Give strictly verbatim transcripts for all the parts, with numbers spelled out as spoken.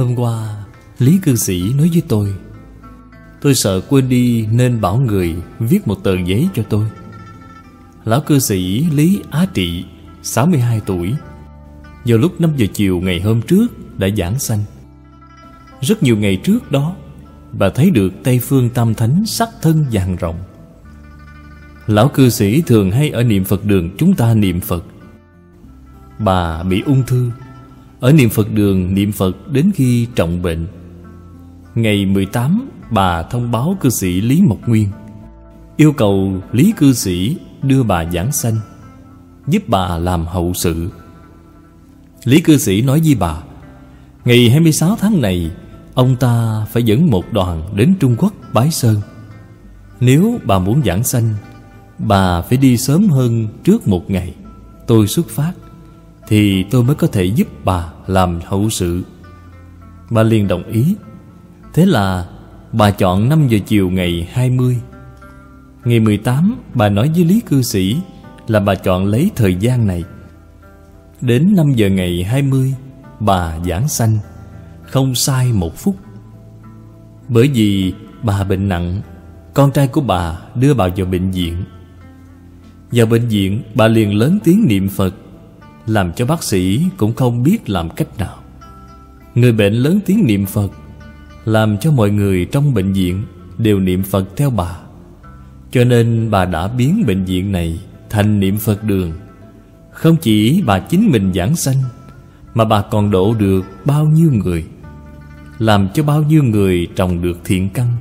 Hôm qua Lý cư sĩ nói với tôi, tôi sợ quên đi nên bảo người viết một tờ giấy cho tôi. Lão cư sĩ Lý Á Trị, sáu mươi hai tuổi, vào lúc năm giờ chiều ngày hôm trước đã giảng sanh. Rất nhiều ngày trước đó, bà thấy được Tây Phương Tam Thánh sắc thân vàng rồng. Lão cư sĩ thường hay ở niệm Phật đường chúng ta niệm Phật. Bà bị ung thư, ở niệm Phật đường niệm Phật đến khi trọng bệnh. Ngày mười tám, bà thông báo cư sĩ Lý Mộc Nguyên, yêu cầu Lý cư sĩ đưa bà giảng sanh, giúp bà làm hậu sự. Lý cư sĩ nói với bà, ngày hai mươi sáu tháng này ông ta phải dẫn một đoàn đến Trung Quốc bái sơn. Nếu bà muốn giảng sanh, bà phải đi sớm hơn trước một ngày tôi xuất phát, thì tôi mới có thể giúp bà làm hậu sự. Bà liền đồng ý. Thế là bà chọn năm giờ chiều ngày hai mươi. Ngày mười tám, bà nói với Lý cư sĩ là bà chọn lấy thời gian này. Đến năm giờ ngày hai mươi, bà giảng sanh, không sai một phút. Bởi vì bà bệnh nặng, con trai của bà đưa bà vào bệnh viện. Vào bệnh viện, bà liền lớn tiếng niệm Phật, làm cho bác sĩ cũng không biết làm cách nào. Người bệnh lớn tiếng niệm Phật, làm cho mọi người trong bệnh viện đều niệm Phật theo bà. Cho nên bà đã biến bệnh viện này thành niệm Phật đường. Không chỉ bà chính mình giảng sanh, mà bà còn độ được bao nhiêu người, làm cho bao nhiêu người trồng được thiện căn.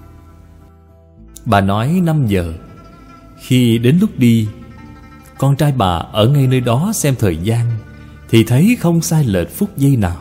Bà nói năm giờ, khi đến lúc đi, con trai bà ở ngay nơi đó xem thời gian, thì thấy không sai lệch phút giây nào.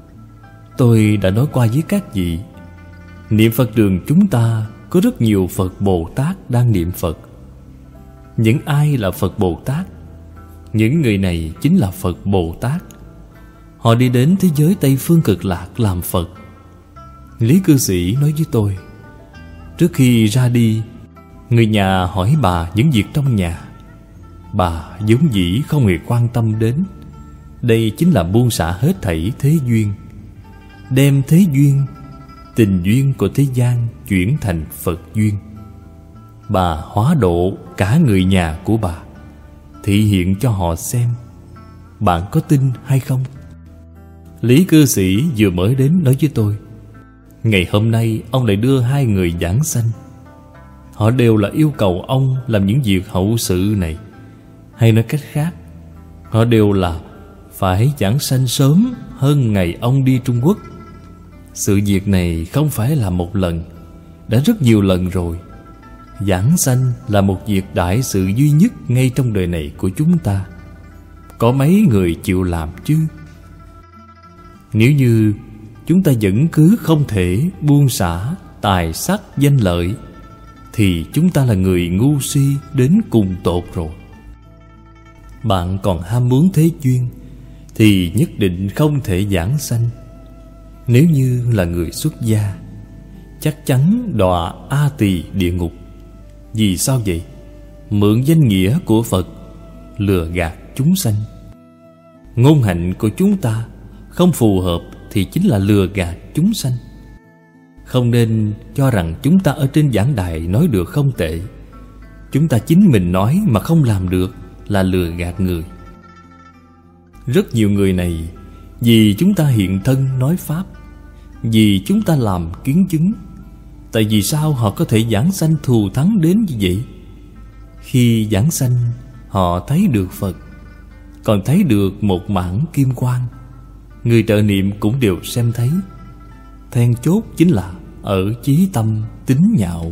Tôi đã nói qua với các vị, niệm Phật đường chúng ta có rất nhiều Phật Bồ Tát đang niệm Phật. Những ai là Phật Bồ Tát? Những người này chính là Phật Bồ Tát. Họ đi đến thế giới Tây Phương Cực Lạc làm Phật. Lý cư sĩ nói với tôi, trước khi ra đi, người nhà hỏi bà những việc trong nhà. Bà vốn dĩ không hề quan tâm đến. Đây chính là buông xả hết thảy thế duyên, đem thế duyên, tình duyên của thế gian chuyển thành Phật duyên. Bà hóa độ cả người nhà của bà, thị hiện cho họ xem. Bạn có tin hay không? Lý cư sĩ vừa mới đến nói với tôi, ngày hôm nay ông lại đưa hai người giảng sanh. Họ đều là yêu cầu ông làm những việc hậu sự này. Hay nói cách khác, họ đều là phải giảng sanh sớm hơn ngày ông đi Trung Quốc. Sự việc này không phải là một lần, đã rất nhiều lần rồi. Giảng sanh là một việc đại sự duy nhất ngay trong đời này của chúng ta. Có mấy người chịu làm chứ? Nếu như chúng ta vẫn cứ không thể buông xả tài sắc danh lợi, thì chúng ta là người ngu si đến cùng tột rồi. Bạn còn ham muốn thế duyên, thì nhất định không thể giảng sanh. Nếu như là người xuất gia, chắc chắn đọa A Tỳ địa ngục. Vì sao vậy? Mượn danh nghĩa của Phật lừa gạt chúng sanh. Ngôn hạnh của chúng ta không phù hợp thì chính là lừa gạt chúng sanh. Không nên cho rằng chúng ta ở trên giảng đài nói được không tệ. Chúng ta chính mình nói mà không làm được là lừa gạt người. Rất nhiều người này vì chúng ta hiện thân nói Pháp, vì chúng ta làm kiến chứng. Tại vì sao họ có thể giảng sanh thù thắng đến như vậy? Khi giảng sanh, họ thấy được Phật, còn thấy được một mảng kim quang. Người trợ niệm cũng đều xem thấy. Then chốt chính là ở chí tâm tín nhạo.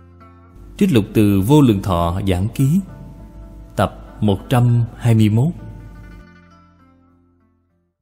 Trích lục từ Vô Lượng Thọ Giảng Ký, tập một trăm hai mươi mốt.